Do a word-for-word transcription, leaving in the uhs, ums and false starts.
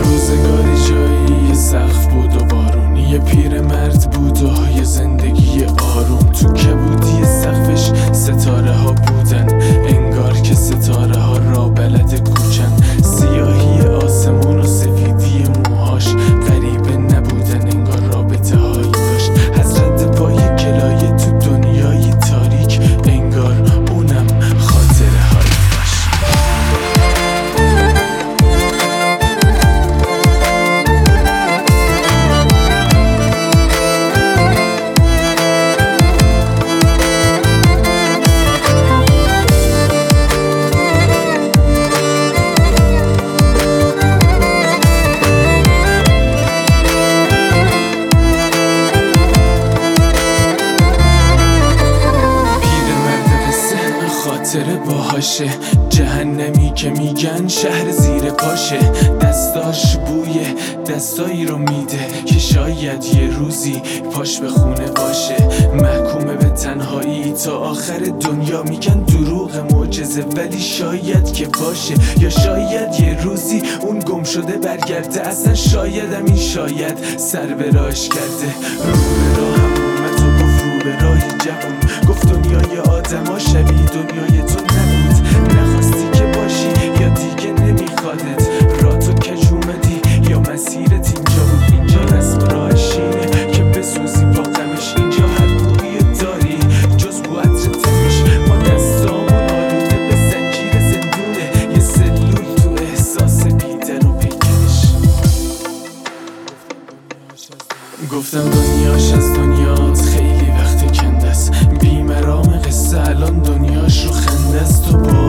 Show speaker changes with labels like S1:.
S1: روزگاری جایی یه سقف بود و بارونی، یه پیرمرد بود و یه زندگی آروم. تو کبودی سقفش ستاره ها بودن، انگار که ستاره ها را بلد کوچن. سیاهی آسمون و سفیدی موهاش غریبه نبودن، انگار رابطه هایی داشت. حسرت پای گلایه تو دنیای تاریک، انگار اونم خاطره هایی داشت. خاطره باهاشه، جهنمی که میگن شهر زیر پاشه. دستاش بوی دستایی رو میده که شاید یه روزی پاش به خونه باشه. محکومه به تنهایی تا آخر دنیا، میگن دروغ معجزه ولی شاید که باشه. یا شاید یه روزی اون گم شده برگرده، اصلا شاید همین شاید سر به راهش کرده. رو به راهم اومد و گفت رو به راه جوون، گفت دنیای آدما شبیه دنیای تو نبود. نخواستی که باشی یا دیگه نمیخوادت، راه تو کج اومدی یا مسیرت اینجا بود. اینجا رسم راهشینه که بسوزی با غمش، اینجا هر بویی داری جز بو عطر تنش. ما دستامون آلوده به زنجیر زندونه، یه سلول تو احساس بیدر و پیکنش. گفتم دنیاش از دنیات خیلی وقت کندست، بیمرام قصه الان دنیاش رو خنده است. تو